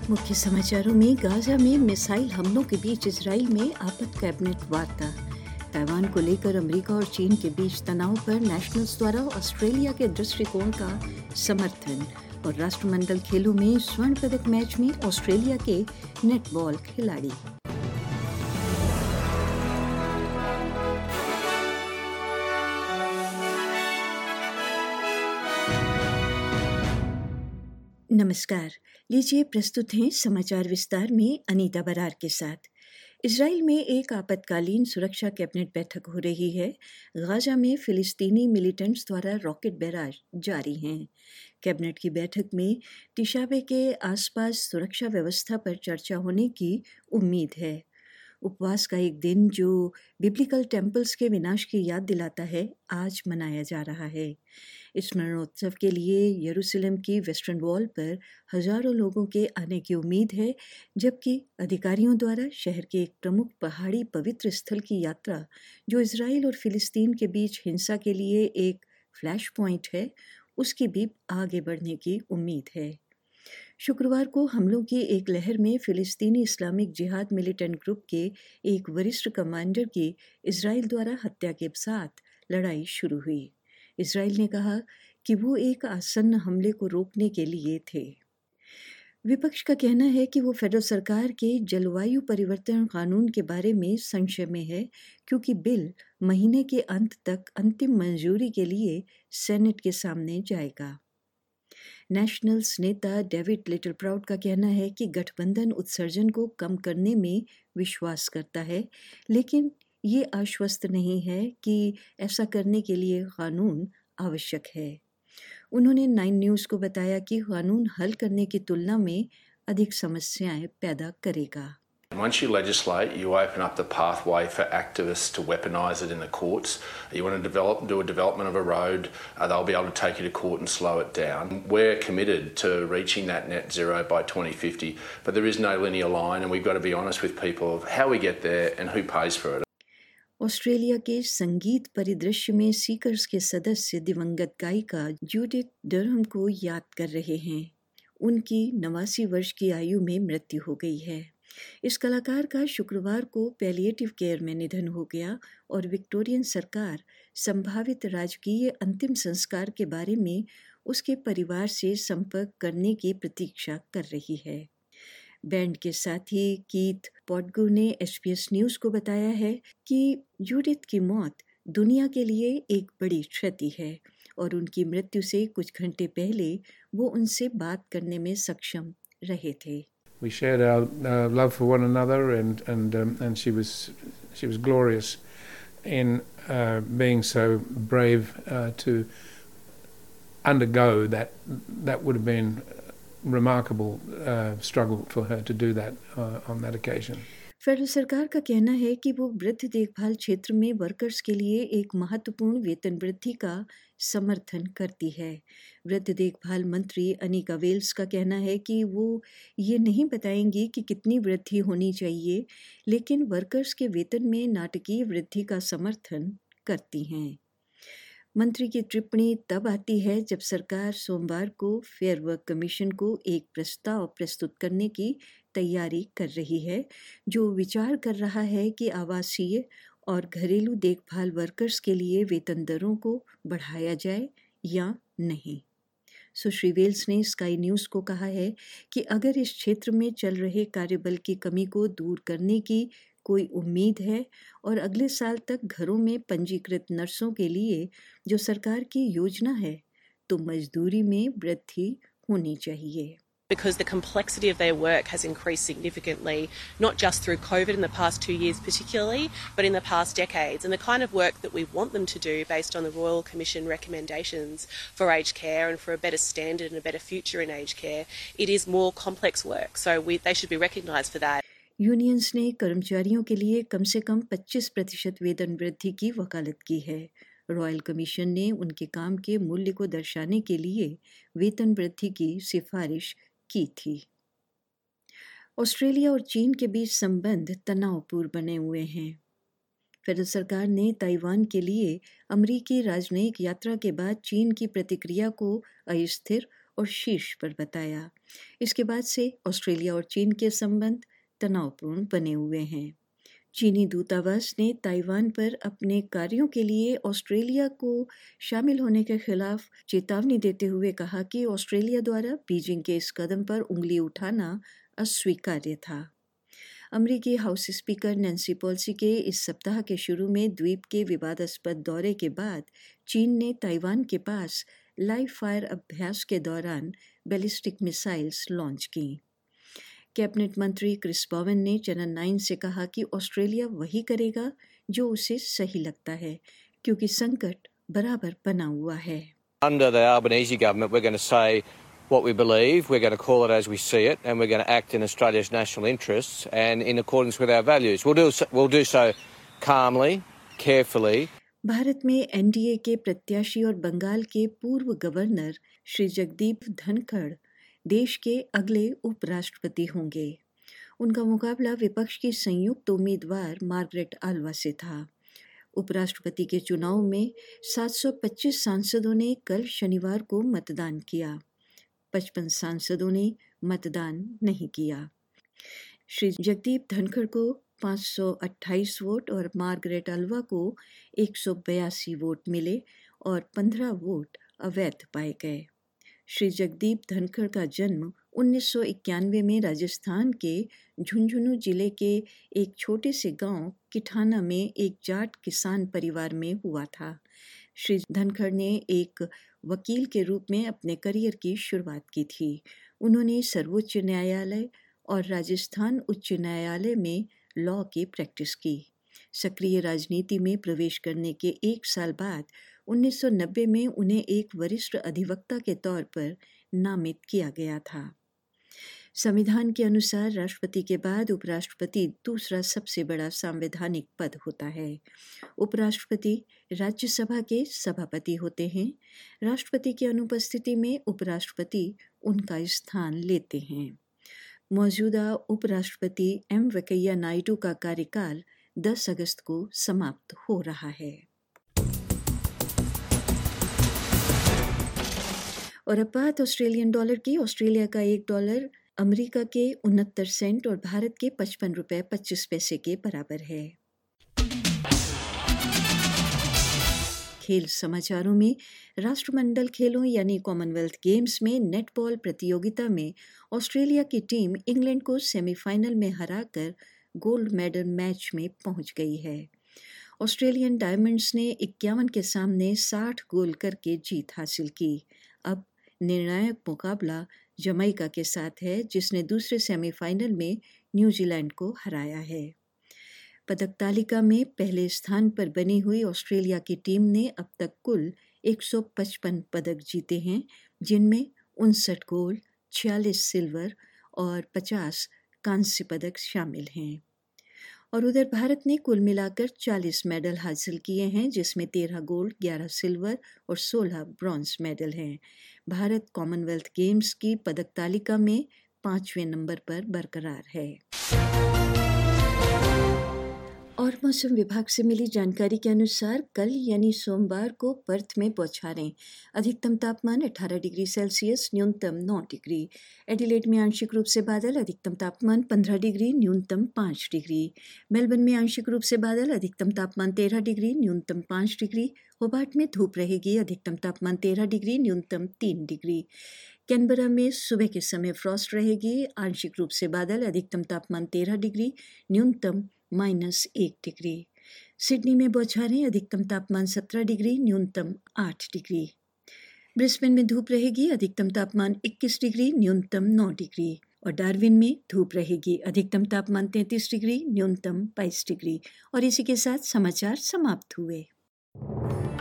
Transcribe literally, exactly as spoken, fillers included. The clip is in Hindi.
मुख्य समाचारों में गाजा में मिसाइल हमलों के बीच इजराइल में आपात कैबिनेट वार्ता। ताइवान को लेकर अमेरिका और चीन के बीच तनाव पर नेशनल्स द्वारा ऑस्ट्रेलिया के दृष्टिकोण का समर्थन। और राष्ट्रमंडल खेलों में स्वर्ण पदक मैच में ऑस्ट्रेलिया के नेटबॉल खिलाड़ी। नमस्कार, लीजिए प्रस्तुत हैं समाचार विस्तार में अनीता बरार के साथ। इजराइल में एक आपातकालीन सुरक्षा कैबिनेट बैठक हो रही है। गाजा में फिलिस्तीनी मिलिटेंट्स द्वारा रॉकेट बैराज जारी हैं। कैबिनेट की बैठक में तिशाबे के आसपास सुरक्षा व्यवस्था पर चर्चा होने की उम्मीद है। उपवास का एक दिन जो बिब्लिकल टेम्पल्स के विनाश की याद दिलाता है, आज मनाया जा रहा है। इस स्मरणोत्सव के लिए यरूशलेम की वेस्टर्न वॉल पर हजारों लोगों के आने की उम्मीद है, जबकि अधिकारियों द्वारा शहर के एक प्रमुख पहाड़ी पवित्र स्थल की यात्रा, जो इजराइल और फिलिस्तीन के बीच हिंसा के लिए एक फ्लैश पॉइंट है, उसकी भी आगे बढ़ने की उम्मीद है। शुक्रवार को हमलों की एक लहर में फिलिस्तीनी इस्लामिक जिहाद मिलिटेंट ग्रुप के एक वरिष्ठ कमांडर की इजराइल द्वारा हत्या के साथ लड़ाई शुरू हुई। इजराइल ने कहा कि वो एक आसन्न हमले को रोकने के लिए थे। विपक्ष का कहना है कि वो फेडरल सरकार के जलवायु परिवर्तन कानून के बारे में संशय में है, क्योंकि बिल महीने के अंत तक अंतिम मंजूरी के लिए सेनेट के सामने जाएगा। नेशनल्स नेता डेविड लिटिल प्राउड का कहना है कि गठबंधन उत्सर्जन को कम करने में विश्वास करता है, लेकिन ये आश्वस्त नहीं है कि ऐसा करने के लिए कानून आवश्यक है। उन्होंने नाइन न्यूज़ को बताया कि कानून हल करने की तुलना में अधिक समस्याएं पैदा करेगा। Once you legislate, you open up the pathway for activists to weaponise it in the courts. You want to develop, do a development of a road, uh, they'll be able to take you to court and slow it down. We're committed to reaching that net zero by twenty fifty, but there is no linear line, and we've got to be honest with people of how we get there and who pays for it. Australia के संगीत परिदृश्य में सीकर्स के सदस्य दिवंगत गायिका जूडिथ डरहम को याद कर रहे हैं। उनकी नवासी वर्ष की आयु में मृत्यु हो गई है। इस कलाकार का शुक्रवार को पैलिएटिव केयर में निधन हो गया और विक्टोरियन सरकार संभावित राजकीय अंतिम संस्कार के बारे में उसके परिवार से संपर्क करने की प्रतीक्षा कर रही है। बैंड के साथी कीथ पॉटगू ने एसबीएस न्यूज़ को बताया है कि जूडिथ की मौत दुनिया के लिए एक बड़ी क्षति है और उनकी मृत्यु से कुछ घंटे पहले वो उनसे बात करने में सक्षम रहे थे। We shared our uh, love for one another, and and um, and she was she was glorious in uh, being so brave uh, to undergo that. That would have been remarkable uh, struggle for her to do that uh, on that occasion. Federal सरकार का कहना है कि वो वृद्ध देखभाल क्षेत्र में वर्कर्स के लिए एक महत्वपूर्ण वेतन वृद्धि का समर्थन करती है। वृद्ध देखभाल मंत्री अनिका वेल्स का कहना है कि वो ये नहीं बताएंगी कि कितनी वृद्धि होनी चाहिए, लेकिन वर्कर्स के वेतन में नाटकीय वृद्धि का समर्थन करती हैं। मंत्री की टिप्पणी तब आती है जब सरकार सोमवार को फेयर वर्क कमीशन को एक प्रस्ताव प्रस्तुत करने की तैयारी कर रही है, जो विचार कर रहा है कि आवासीय और घरेलू देखभाल वर्कर्स के लिए वेतन दरों को बढ़ाया जाए या नहीं। सुश्री वेल्स ने स्काई न्यूज़ को कहा है कि अगर इस क्षेत्र में चल रहे कार्यबल की कमी को दूर करने की कोई उम्मीद है और अगले साल तक घरों में पंजीकृत नर्सों के लिए जो सरकार की योजना है, तो मजदूरी में वृद्धि होनी चाहिए। Because the complexity of their work has increased significantly, not just through COVID in the past two years particularly, but in the past decades. And the kind of work that we want them to do based on the Royal Commission recommendations for aged care and for a better standard and a better future in aged care, it is more complex work. So we, they should be recognised for that. Unions ने कर्मचारियों के लिए कम से कम पच्चीस प्रतिशत वेतन वृद्धि की वकालत की है। रॉयल कमीशन ने उनके काम के मूल्य को दर्शाने के लिए वेतन वृद्धि की सिफारिश की थी। ऑस्ट्रेलिया और चीन के बीच संबंध तनावपूर्ण बने हुए हैं। फेडरल सरकार ने ताइवान के लिए अमेरिकी राजनयिक यात्रा के बाद चीन की प्रतिक्रिया को अस्थिर और शीर्ष पर बताया। इसके बाद से ऑस्ट्रेलिया और चीन के संबंध तनावपूर्ण बने हुए हैं। चीनी दूतावास ने ताइवान पर अपने कार्यों के लिए ऑस्ट्रेलिया को शामिल होने के खिलाफ चेतावनी देते हुए कहा कि ऑस्ट्रेलिया द्वारा बीजिंग के इस कदम पर उंगली उठाना अस्वीकार्य था। अमेरिकी हाउस स्पीकर नैन्सी पेलोसी के इस सप्ताह के शुरू में द्वीप के विवादास्पद दौरे के बाद चीन ने ताइवान के पास लाइव फायर अभ्यास के दौरान बैलिस्टिक मिसाइल्स लॉन्च की। कैबिनेट मंत्री क्रिस बोवन ने चैनल नाइन से कहा कि ऑस्ट्रेलिया वही करेगा जो उसे सही लगता है, क्योंकि संकट बराबर बना हुआ है। Under the Albanese government, we're going to say what we believe, we're going to call it as we see it, and we're going to act in Australia's national interests and in accordance with our values. We'll do so, we'll do so calmly, carefully. Bharat में एनडीए के प्रत्याशी और बंगाल के पूर्व गवर्नर श्री जगदीप धनखड़ देश के अगले उपराष्ट्रपति होंगे। उनका मुकाबला विपक्ष की संयुक्त उम्मीदवार मार्गरेट आल्वा से था। उपराष्ट्रपति के चुनाव में सात सौ पच्चीस सांसदों ने कल शनिवार को मतदान किया। पचपन सांसदों ने मतदान नहीं किया। श्री जगदीप धनखड़ को पाँच सौ अट्ठाईस वोट और मार्गरेट आल्वा को एक सौ बयासी वोट मिले और पंद्रह वोट अवैध पाए गए। श्री जगदीप धनखड़ का जन्म उन्नीस सौ इक्यानवे में राजस्थान के झुंझुनू जिले के एक छोटे से गांव किठाना में एक जाट किसान परिवार में हुआ था। श्री धनखड़ ने एक वकील के रूप में अपने करियर की शुरुआत की थी। उन्होंने सर्वोच्च न्यायालय और राजस्थान उच्च न्यायालय में लॉ की प्रैक्टिस की। सक्रिय राजनीति में प्रवेश करने के एक साल बाद उन्नीस सौ नब्बे में उन्हें एक वरिष्ठ अधिवक्ता के तौर पर नामित किया गया था। संविधान के अनुसार राष्ट्रपति के बाद उपराष्ट्रपति दूसरा सबसे बड़ा संवैधानिक पद होता है। उपराष्ट्रपति राज्यसभा के सभापति होते हैं। राष्ट्रपति की अनुपस्थिति में उपराष्ट्रपति उनका स्थान लेते हैं। मौजूदा उपराष्ट्रपति एम वेंकैया नायडू का कार्यकाल दस अगस्त को समाप्त हो रहा है। और अब बात ऑस्ट्रेलियन डॉलर की। ऑस्ट्रेलिया का एक डॉलर अमेरिका के उनहत्तर सेंट और भारत के पचपन रुपए पच्चीस पैसे के बराबर है। खेल समाचारों में राष्ट्रमंडल खेलों यानी कॉमनवेल्थ गेम्स में नेटबॉल प्रतियोगिता में ऑस्ट्रेलिया की टीम इंग्लैंड को सेमीफाइनल में हराकर गोल्ड मेडल मैच में पहुंच गई है। ऑस्ट्रेलियन डायमंड्स ने इक्यावन के सामने साठ गोल करके जीत हासिल की। अब निर्णायक मुकाबला जमैका के साथ है, जिसने दूसरे सेमीफाइनल में न्यूजीलैंड को हराया है। पदक तालिका में पहले स्थान पर बनी हुई ऑस्ट्रेलिया की टीम ने अब तक कुल एक सौ पचपन पदक जीते हैं, जिनमें उनसठ गोल्ड, छियालीस सिल्वर और पचास कांस्य पदक शामिल हैं। और उधर भारत ने कुल मिलाकर चालीस मेडल हासिल किए हैं, जिसमें तेरह गोल्ड, ग्यारह सिल्वर और सोलह ब्रॉन्ज मेडल हैं। भारत कॉमनवेल्थ गेम्स की पदक तालिका में पाँचवें नंबर पर बरकरार है। और मौसम विभाग से मिली जानकारी के अनुसार कल यानी सोमवार को पर्थ में बौछारें, अधिकतम तापमान अठारह डिग्री सेल्सियस, न्यूनतम नौ डिग्री। एडिलेड में आंशिक रूप से बादल, अधिकतम तापमान पंद्रह डिग्री, न्यूनतम पाँच डिग्री। मेलबर्न में आंशिक रूप से बादल, अधिकतम तापमान तेरह डिग्री, न्यूनतम पाँच डिग्री। होबार्ट में धूप रहेगी, अधिकतम तापमान तेरह डिग्री, न्यूनतम तीन डिग्री। कैनबरा में सुबह के समय फ्रॉस्ट रहेगी, आंशिक रूप से बादल, अधिकतम तापमान तेरह डिग्री, न्यूनतम माइनस एक डिग्री। सिडनी में बौछारें, अधिकतम तापमान सत्रह डिग्री, न्यूनतम आठ डिग्री। ब्रिस्बेन में धूप रहेगी, अधिकतम तापमान इक्कीस डिग्री, न्यूनतम नौ डिग्री। और डार्विन में धूप रहेगी, अधिकतम तापमान तैंतीस डिग्री, न्यूनतम बाईस डिग्री। और इसी के साथ समाचार समाप्त हुए।